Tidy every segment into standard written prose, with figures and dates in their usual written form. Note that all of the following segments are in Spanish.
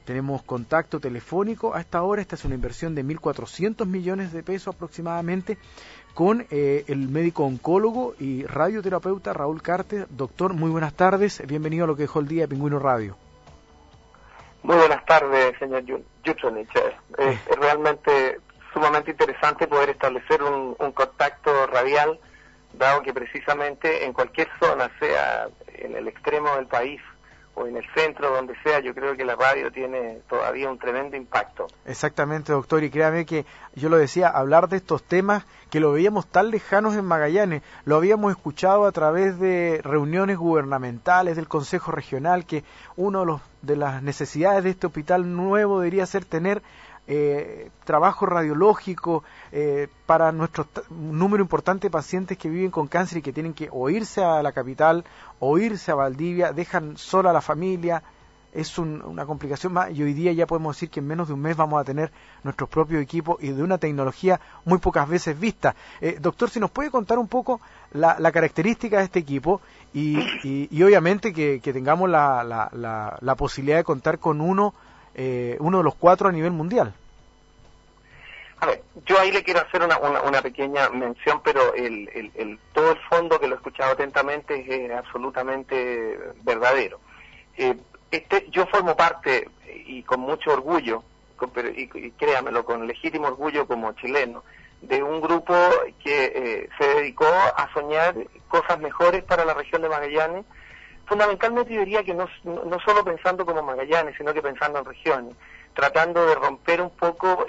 tenemos contacto telefónico a esta hora. Esta es una inversión de 1.400 millones de pesos aproximadamente, con el médico oncólogo y radioterapeuta Raúl Carter. Doctor, muy buenas tardes, bienvenido a Lo que dejó el día de Pingüino Radio. Muy buenas tardes, señor Jutronic. Es realmente sumamente interesante poder establecer un contacto radial, dado que precisamente en cualquier zona, sea en el extremo del país o en el centro, donde sea, yo creo que la radio tiene todavía un tremendo impacto. Exactamente, doctor, y créame que yo lo decía, hablar de estos temas que lo veíamos tan lejanos en Magallanes, lo habíamos escuchado a través de reuniones gubernamentales del Consejo Regional, que uno de las necesidades de este hospital nuevo debería ser tener trabajo radiológico para nuestro número importante de pacientes que viven con cáncer y que tienen que o irse a la capital o irse a Valdivia, dejan sola a la familia. Es una complicación más, y hoy día ya podemos decir que en menos de un mes vamos a tener nuestros propios equipos y de una tecnología muy pocas veces vista. Doctor, si nos puede contar un poco la característica de este equipo y obviamente que tengamos la posibilidad de contar con uno de los 4 a nivel mundial. A ver, yo ahí le quiero hacer una pequeña mención, pero todo el fondo, que lo he escuchado atentamente, es absolutamente verdadero. Yo formo parte, y con mucho orgullo, y créamelo, con legítimo orgullo como chileno, de un grupo que se dedicó a soñar cosas mejores para la región de Magallanes, fundamentalmente yo diría que no solo pensando como Magallanes, sino que pensando en regiones, tratando de romper un poco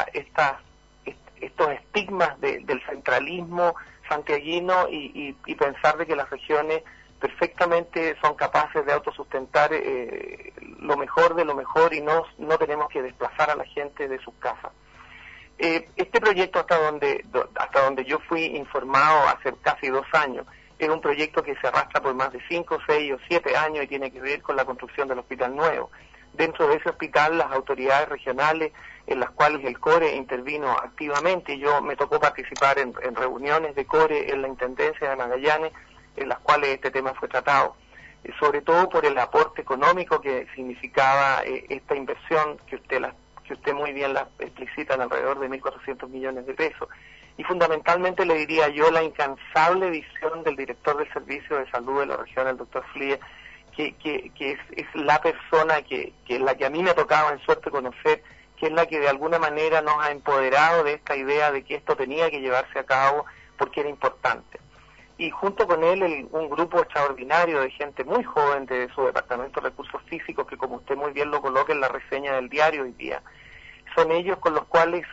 estos estigmas del centralismo santiaguino y pensar de que las regiones perfectamente son capaces de autosustentar lo mejor de lo mejor y no tenemos que desplazar a la gente de sus casas. Este proyecto, hasta donde yo fui informado hace casi 2 años, es un proyecto que se arrastra por más de 5, 6 o 7 años y tiene que ver con la construcción del hospital nuevo. Dentro de ese hospital, las autoridades regionales, en las cuales el CORE intervino activamente, yo me tocó participar en reuniones de CORE en la Intendencia de Magallanes, en las cuales este tema fue tratado, sobre todo por el aporte económico que significaba esta inversión que usted muy bien la explicita, en alrededor de 1.400 millones de pesos. Y fundamentalmente le diría yo la incansable visión del director del Servicio de Salud de la región, el doctor Flie, que es la persona que es la que a mí me ha tocado en suerte conocer, que es la que de alguna manera nos ha empoderado de esta idea de que esto tenía que llevarse a cabo porque era importante. Y junto con él un grupo extraordinario de gente muy joven de su departamento de recursos físicos, que como usted muy bien lo coloca en la reseña del diario hoy día, son ellos con los cuales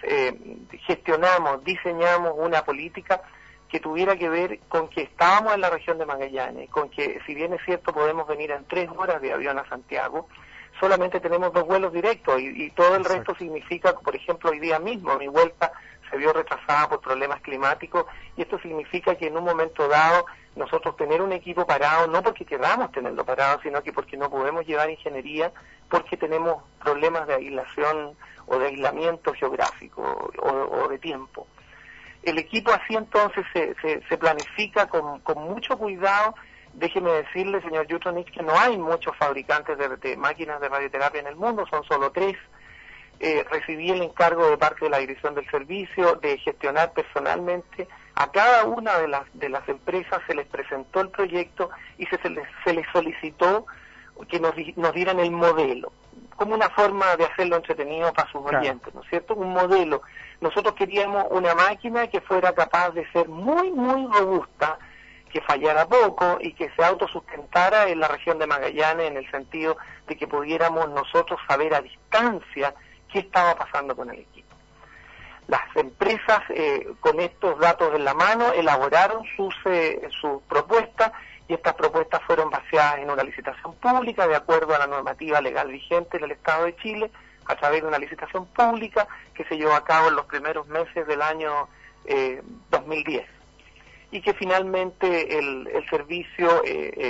diseñamos una política que tuviera que ver con que estábamos en la región de Magallanes, con que, si bien es cierto, podemos venir en 3 horas de avión a Santiago, solamente tenemos 2 vuelos directos y todo el resto significa, por ejemplo, hoy día mismo mi vuelta se vio retrasada por problemas climáticos, y esto significa que en un momento dado nosotros tener un equipo parado, no porque queramos tenerlo parado, sino que porque no podemos llevar ingeniería, porque tenemos problemas de aislación o de aislamiento geográfico o de tiempo. El equipo así entonces se planifica con mucho cuidado. Déjeme decirle, señor Jutronic, que no hay muchos fabricantes de máquinas de radioterapia en el mundo, son solo 3. Recibí el encargo de parte de la dirección del servicio de gestionar personalmente a cada una de las empresas. Se les presentó el proyecto y se les solicitó que nos dieran el modelo, como una forma de hacerlo entretenido para sus oyentes, ¿no es cierto? Un modelo. Nosotros queríamos una máquina que fuera capaz de ser muy, muy robusta, que fallara poco y que se autosustentara en la región de Magallanes, en el sentido de que pudiéramos nosotros saber a distancia qué estaba pasando con el equipo. Las empresas, con estos datos en la mano, elaboraron sus propuestas, y estas propuestas fueron basadas en una licitación pública de acuerdo a la normativa legal vigente en el Estado de Chile, a través de una licitación pública que se llevó a cabo en los primeros meses del año 2010, y que finalmente el servicio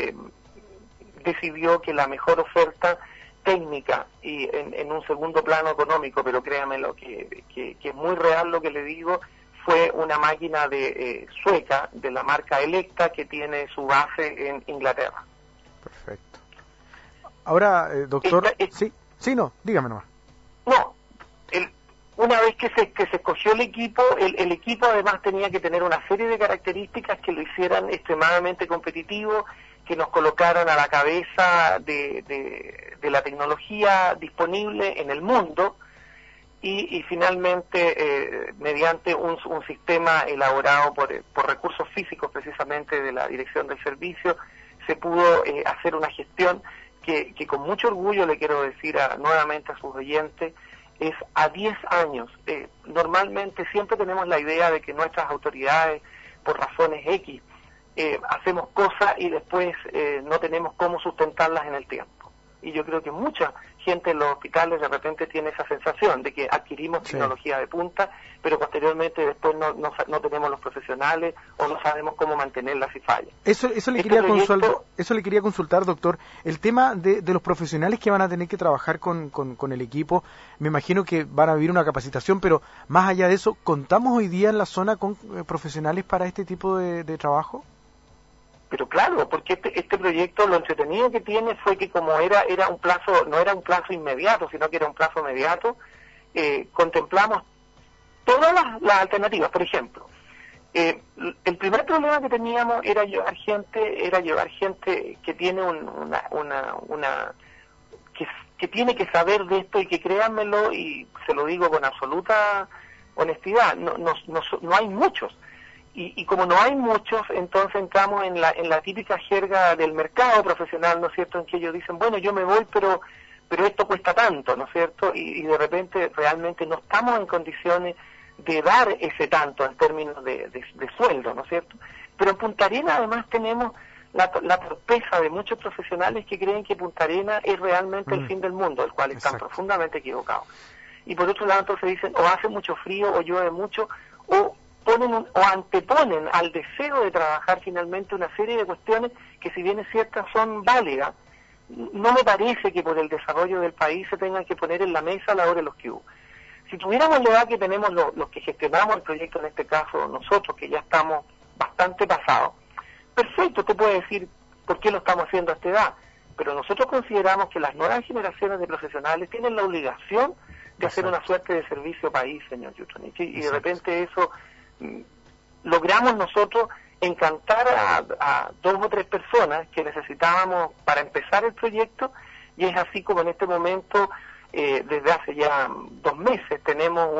decidió que la mejor oferta técnica y en un segundo plano económico, pero créamelo que es muy real lo que le digo, fue una máquina sueca de la marca Electa, que tiene su base en Inglaterra. Perfecto. Ahora, doctor, sí. Sí, no, dígame nomás. No, una vez que se escogió el equipo además tenía que tener una serie de características que lo hicieran extremadamente competitivo, que nos colocaran a la cabeza de la tecnología disponible en el mundo, y finalmente mediante un sistema elaborado por recursos físicos precisamente de la dirección del servicio, se pudo hacer una gestión que con mucho orgullo le quiero decir nuevamente a sus oyentes, es a 10 años. Normalmente siempre tenemos la idea de que nuestras autoridades, por razones X, hacemos cosas y después no tenemos cómo sustentarlas en el tiempo. Y yo creo que mucha gente en los hospitales de repente tiene esa sensación de que adquirimos tecnología de punta, pero posteriormente después no tenemos los profesionales o no sabemos cómo mantenerla si falla. Eso le quería consultar, doctor. El tema de los profesionales que van a tener que trabajar con el equipo, me imagino que van a vivir una capacitación, pero más allá de eso, ¿contamos hoy día en la zona con profesionales para este tipo de trabajo? Pero claro, porque este proyecto, lo entretenido que tiene fue que como era un plazo, no era un plazo inmediato, sino que era un plazo mediato, contemplamos todas las alternativas. Por ejemplo, el primer problema que teníamos era llevar gente que tiene que tiene que saber de esto, y que créanmelo, y se lo digo con absoluta honestidad, no hay muchos. Y como no hay muchos, entonces entramos en la típica jerga del mercado profesional, ¿no es cierto?, en que ellos dicen, bueno, yo me voy, pero esto cuesta tanto, ¿no es cierto?, y de repente realmente no estamos en condiciones de dar ese tanto en términos de sueldo, ¿no es cierto? Pero en Punta Arenas además tenemos la torpeza de muchos profesionales que creen que Punta Arenas es realmente el fin del mundo, el cual están profundamente equivocados. Y por otro lado entonces dicen, o hace mucho frío, o llueve mucho, o anteponen al deseo de trabajar finalmente una serie de cuestiones que, si bien es cierta, son válidas. No me parece que por el desarrollo del país se tengan que poner en la mesa a la hora de los que hubo. Si tuviéramos la edad que tenemos los que gestionamos el proyecto, en este caso nosotros, que ya estamos bastante pasados, perfecto, usted puede decir por qué lo estamos haciendo a esta edad, pero nosotros consideramos que las nuevas generaciones de profesionales tienen la obligación de hacer una suerte de servicio país, señor Yutronic, y de repente eso logramos nosotros encantar a 2 o 3 personas que necesitábamos para empezar el proyecto, y es así como en este momento, desde hace ya 2 meses, tenemos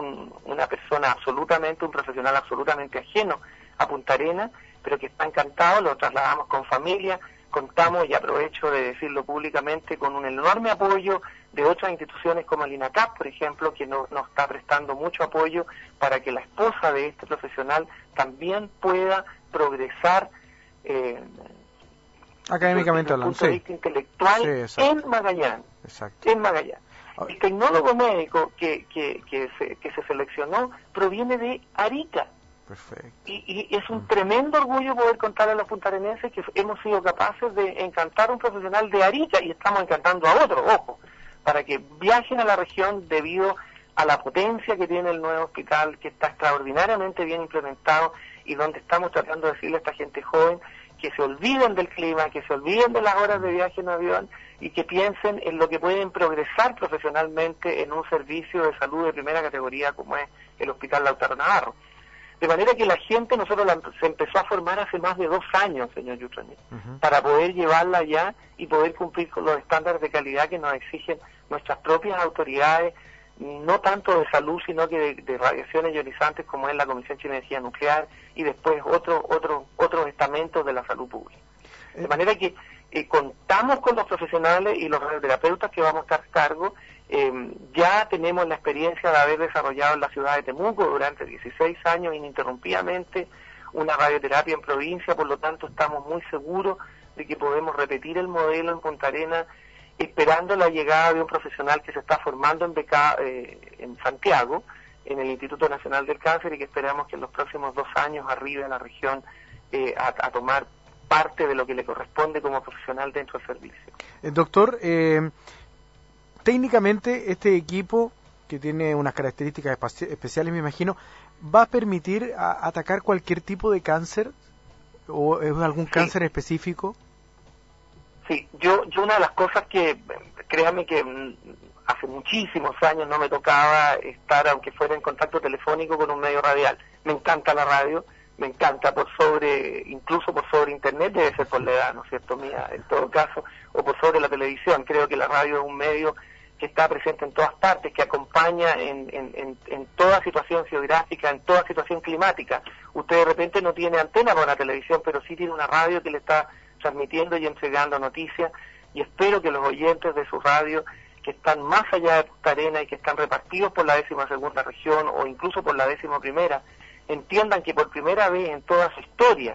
un profesional absolutamente ajeno a Punta Arenas, pero que está encantado, lo trasladamos con familia. Contamos, y aprovecho de decirlo públicamente, con un enorme apoyo de otras instituciones como el INACAP, por ejemplo, que nos está prestando mucho apoyo para que la esposa de este profesional también pueda progresar académicamente hablando, desde el punto de vista intelectual en Magallanes. En Magallanes. El tecnólogo médico que se seleccionó proviene de Arica. Perfecto. Y es un tremendo orgullo poder contarle a los puntarenenses que hemos sido capaces de encantar a un profesional de Arica, y estamos encantando a otro, ojo, para que viajen a la región debido a la potencia que tiene el nuevo hospital, que está extraordinariamente bien implementado, y donde estamos tratando de decirle a esta gente joven que se olviden del clima, que se olviden de las horas de viaje en avión, y que piensen en lo que pueden progresar profesionalmente en un servicio de salud de primera categoría como es el Hospital Lautaro Navarro. De manera que la gente, se empezó a formar hace más de 2 años, señor Yutronic, para poder llevarla allá y poder cumplir con los estándares de calidad que nos exigen nuestras propias autoridades, no tanto de salud, sino que de radiaciones ionizantes, como es la Comisión Chilena de Energía Nuclear, y después otros estamentos de la salud pública. De manera que contamos con los profesionales y los radioterapeutas que vamos a estar a cargo. Ya tenemos la experiencia de haber desarrollado en la ciudad de Temuco durante 16 años ininterrumpidamente una radioterapia en provincia, por lo tanto estamos muy seguros de que podemos repetir el modelo en Punta Arenas, esperando la llegada de un profesional que se está formando en Santiago, en el Instituto Nacional del Cáncer, y que esperamos que en los próximos 2 años arribe a la región a tomar parte de lo que le corresponde como profesional dentro del servicio. Doctor, técnicamente este equipo, que tiene unas características especiales, me imagino, ¿va a permitir atacar cualquier tipo de cáncer? ¿O es algún cáncer específico? Sí, yo una de las cosas que créame que hace muchísimos años no me tocaba estar, aunque fuera en contacto telefónico, con un medio radial. Me encanta la radio, me encanta incluso por sobre internet, debe ser por la edad, ¿no es cierto?, mía, en todo caso, o por sobre la televisión. Creo que la radio es un medio que está presente en todas partes, que acompaña en toda situación geográfica, en toda situación climática. Usted de repente no tiene antena para la televisión, pero sí tiene una radio que le está transmitiendo y entregando noticias, y espero que los oyentes de su radio, que están más allá de Punta Arenas y que están repartidos por la 12ª región o incluso por la 11ª, entiendan que por primera vez en toda su historia,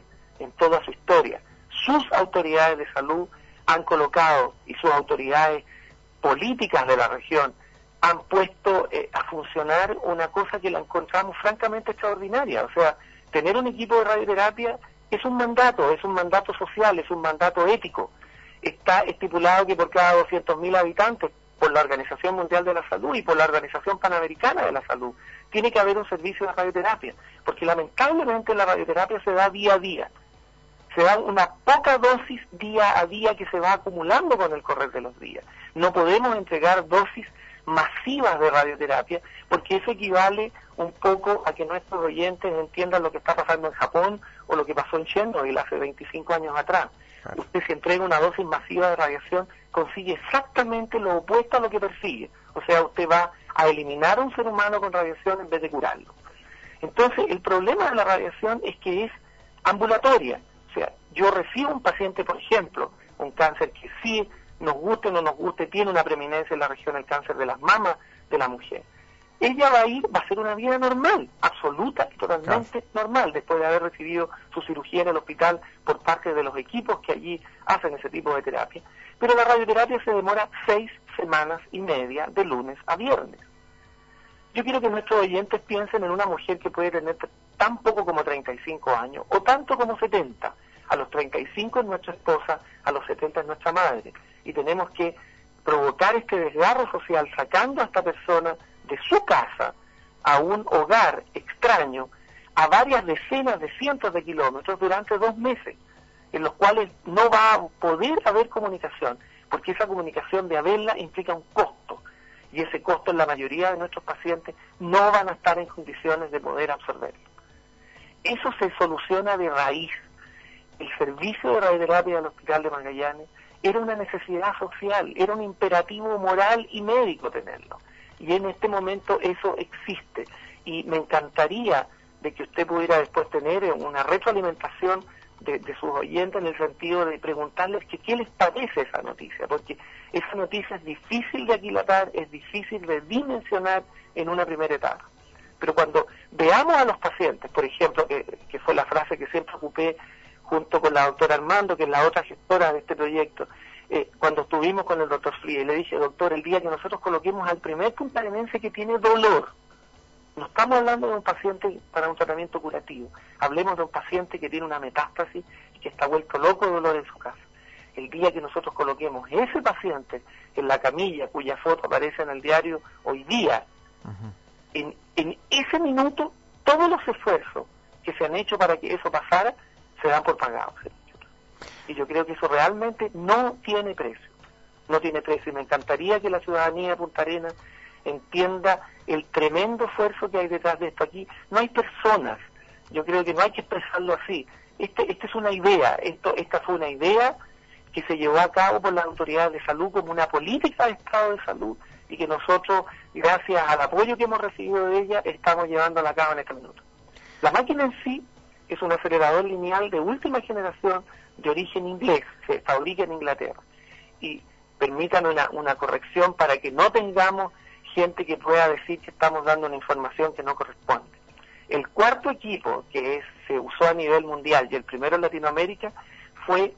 sus autoridades de salud han colocado, y sus autoridades políticas de la región han puesto a funcionar una cosa que la encontramos francamente extraordinaria. O sea, tener un equipo de radioterapia es un mandato social, es un mandato ético. Está estipulado que por cada 200.000 habitantes, por la Organización Mundial de la Salud y por la Organización Panamericana de la Salud, tiene que haber un servicio de radioterapia, porque lamentablemente la radioterapia se da día a día. Se da una poca dosis día a día que se va acumulando con el correr de los días. No podemos entregar dosis masivas de radioterapia, porque eso equivale un poco a que nuestros oyentes entiendan lo que está pasando en Japón o lo que pasó en Chernobyl hace 25 años atrás. Claro. Usted, si entrega una dosis masiva de radiación, consigue exactamente lo opuesto a lo que persigue. O sea, usted va a eliminar a un ser humano con radiación en vez de curarlo. Entonces, el problema de la radiación es que es ambulatoria. O sea, yo recibo un paciente, por ejemplo, un cáncer que sí, nos guste o no nos guste, tiene una preeminencia en la región del cáncer de las mamas de la mujer. Ella va a hacer una vida normal, absoluta y totalmente normal, después de haber recibido su cirugía en el hospital por parte de los equipos que allí hacen ese tipo de terapia. Pero la radioterapia se demora 6 semanas y media, de lunes a viernes. Yo quiero que nuestros oyentes piensen en una mujer que puede tener tan poco como 35 años, o tanto como 70. A los 35 es nuestra esposa, a los 70 es nuestra madre. Y tenemos que provocar este desgarro social sacando a esta persona de su casa a un hogar extraño, a varias decenas de cientos de kilómetros durante 2 meses, en los cuales no va a poder haber comunicación, porque esa comunicación de haberla implica un costo, y ese costo en la mayoría de nuestros pacientes no van a estar en condiciones de poder absorberlo. Eso se soluciona de raíz. El servicio de radioterapia del Hospital de Magallanes era una necesidad social, era un imperativo moral y médico tenerlo. Y en este momento eso existe. Y me encantaría de que usted pudiera después tener una retroalimentación de sus oyentes en el sentido de preguntarles que qué les parece esa noticia, porque esa noticia es difícil de aquilatar, es difícil de dimensionar en una primera etapa. Pero cuando veamos a los pacientes, por ejemplo, que fue la frase que siempre ocupé junto con la doctora Armando, que es la otra gestora de este proyecto, cuando estuvimos con el doctor Fríe, le dije, doctor, el día que nosotros coloquemos al primer puntarenense que tiene dolor, no estamos hablando de un paciente para un tratamiento curativo, hablemos de un paciente que tiene una metástasis y que está vuelto loco de dolor en su casa. El día que nosotros coloquemos ese paciente en la camilla, cuya foto aparece en el diario hoy día, en ese minuto, todos los esfuerzos que se han hecho para que eso pasara, se dan por pagados. Y yo creo que eso realmente no tiene precio. No tiene precio. Y me encantaría que la ciudadanía de Punta Arenas entienda el tremendo esfuerzo que hay detrás de esto. Aquí no hay personas. Yo creo que no hay que expresarlo así. Esta es una idea. Esta fue una idea que se llevó a cabo por las autoridades de salud como una política de Estado de salud, y que nosotros, gracias al apoyo que hemos recibido de ella, estamos llevándola a cabo en este minuto. La máquina en sí es un acelerador lineal de última generación de origen inglés, se fabrica en Inglaterra. Y permítanme una corrección para que no tengamos gente que pueda decir que estamos dando una información que no corresponde. El cuarto equipo que se usó a nivel mundial y el primero en Latinoamérica fue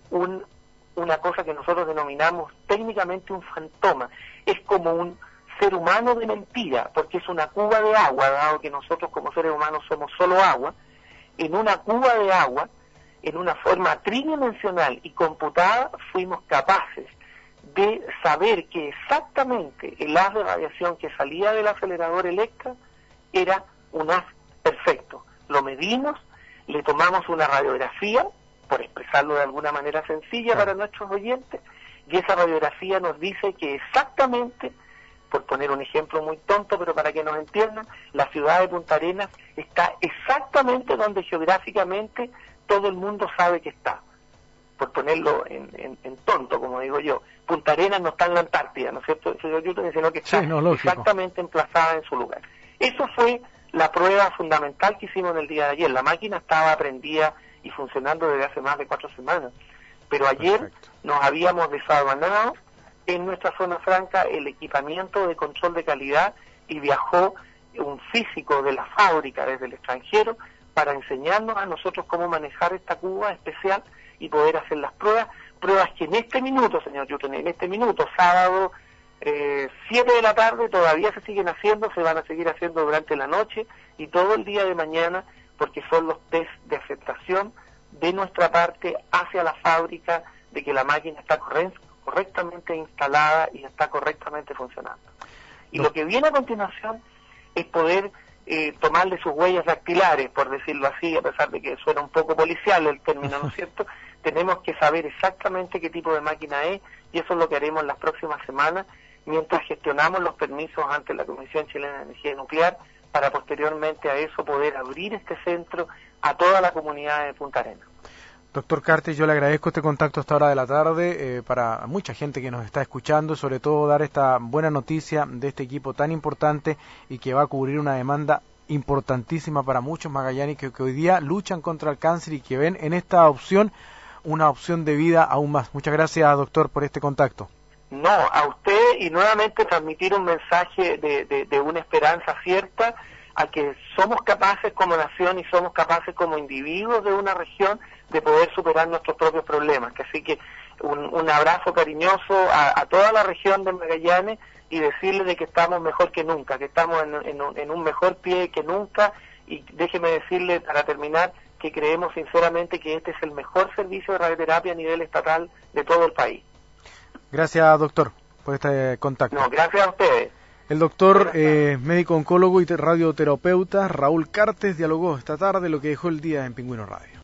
una cosa que nosotros denominamos técnicamente un fantoma. Es como un ser humano de mentira, porque es una cuba de agua, dado que nosotros como seres humanos somos solo agua. En una cuba de agua, en una forma tridimensional y computada, fuimos capaces de saber que exactamente el haz de radiación que salía del acelerador Electra era un haz perfecto. Lo medimos, le tomamos una radiografía, por expresarlo de alguna manera sencilla para nuestros oyentes, y esa radiografía nos dice que exactamente, por poner un ejemplo muy tonto, pero para que nos entiendan, la ciudad de Punta Arenas está exactamente donde geográficamente todo el mundo sabe que está. Por ponerlo en tonto, como digo yo. Punta Arenas no está en la Antártida, ¿no es cierto, señor Newton? Sino que está exactamente emplazada en su lugar. Eso fue la prueba fundamental que hicimos en el día de ayer. La máquina estaba prendida y funcionando desde hace más de 4 semanas. Pero ayer nos habíamos desaduanado en nuestra zona franca el equipamiento de control de calidad y viajó un físico de la fábrica desde el extranjero para enseñarnos a nosotros cómo manejar esta cuba especial y poder hacer las pruebas que en este minuto, señor Newton, en este minuto, sábado 7 de la tarde, todavía se siguen haciendo, se van a seguir haciendo durante la noche y todo el día de mañana, porque son los test de aceptación de nuestra parte hacia la fábrica de que la máquina está correctamente instalada y está correctamente funcionando. Y lo que viene a continuación es poder tomarle sus huellas dactilares, por decirlo así, a pesar de que suena un poco policial el término, ¿no es cierto? Tenemos que saber exactamente qué tipo de máquina es, y eso es lo que haremos en las próximas semanas, mientras gestionamos los permisos ante la Comisión Chilena de Energía Nuclear, para posteriormente a eso poder abrir este centro a toda la comunidad de Punta Arenas. Doctor Cartes, yo le agradezco este contacto a esta hora de la tarde, para mucha gente que nos está escuchando, sobre todo dar esta buena noticia de este equipo tan importante y que va a cubrir una demanda importantísima para muchos magallanes que hoy día luchan contra el cáncer y que ven en esta opción una opción de vida aún más. Muchas gracias, doctor, por este contacto. No, a usted, y nuevamente transmitir un mensaje de una esperanza cierta a que somos capaces como nación y somos capaces como individuos de una región de poder superar nuestros propios problemas. Así que un abrazo cariñoso a toda la región de Magallanes y decirle de que estamos mejor que nunca, que estamos en un mejor pie que nunca, y déjeme decirle para terminar que creemos sinceramente que este es el mejor servicio de radioterapia a nivel estatal de todo el país. Gracias, doctor, por este contacto. No, gracias a ustedes. El doctor médico oncólogo y radioterapeuta Raúl Cartes dialogó esta tarde lo que dejó el día en Pingüino Radio.